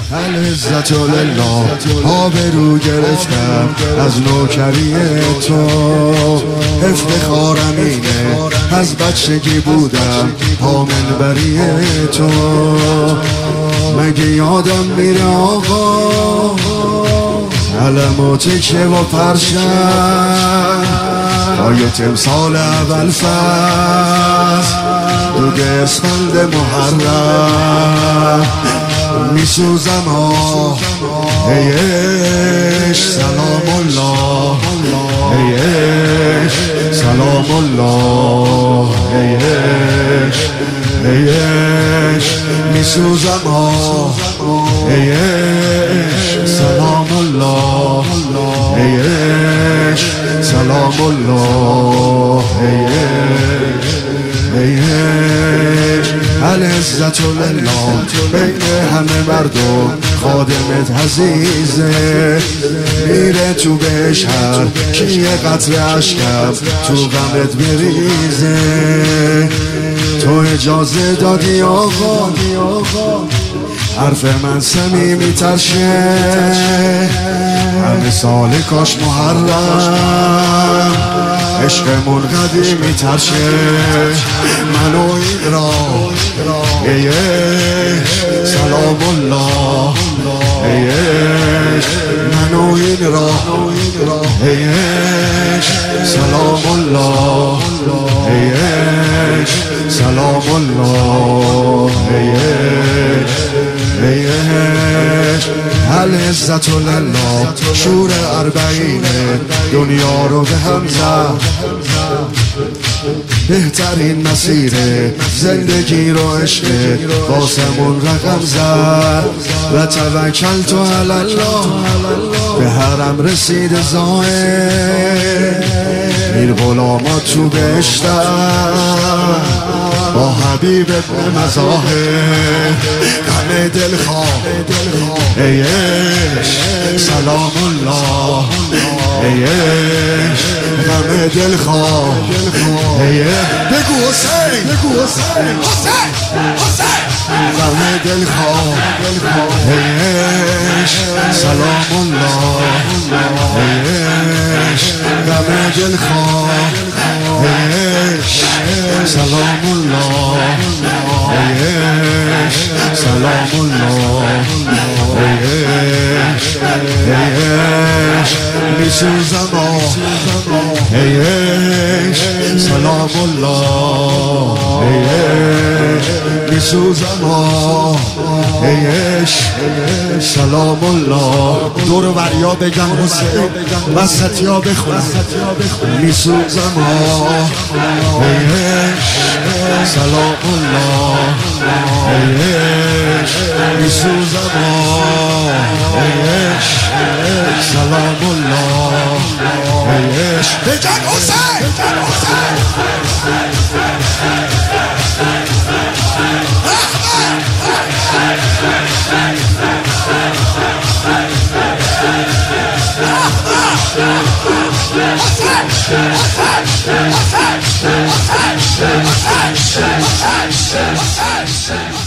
العزت لله آبرو گرفتم از نوکری تو، افتخارم اینه از بچگی بودم حامل بری تو. مگه یادم میره آقا علم و تکه و پرشم پای تمثال اول فصل دوگ اسفند محرم میسوزم ها ایش سلام الله ایش سلام الله ایش ایش میسوزم ها ایش سلام الله ایش سلام الله ایش ایش العزت لله بین همه مردم خادمت عزیزه، میره تو بهش هر کی قطره عشقم تو غمت بریزه. تو اجازه دادی آقا حرف من صمیمی ترشه، همه سال کاش محرم عشقمون قدیمی ترشه. منو این را ایش سلام الله ایش منو این را ایش سلام الله ایش سلام الله ایش ایش العزت لله شور اربعینه دنیا رو به هم زد، بهترین مسیر زندگی رو عشق واسمون رقم زد. و توکل تو علی الله به حرم رسید زاهد، میر غلاما تو بهشتن با حبیب ابن مزاهد. غم دلخواه ایش سلام الله ایش غم دلخواه بگو حسین غم دلخواه ایش سلام الله ایش غم دلخواه ایش سلام الله ایش سلام الله ایش ایش میسوزم ایش سلام الله ایش میسوزم ایش سلام الله. دور و بریا بگم حسین وسطیا بخونم میسوزم ایش سلام الله ایش میسوزم ایش سلام الله ایش بگم حسین Hassan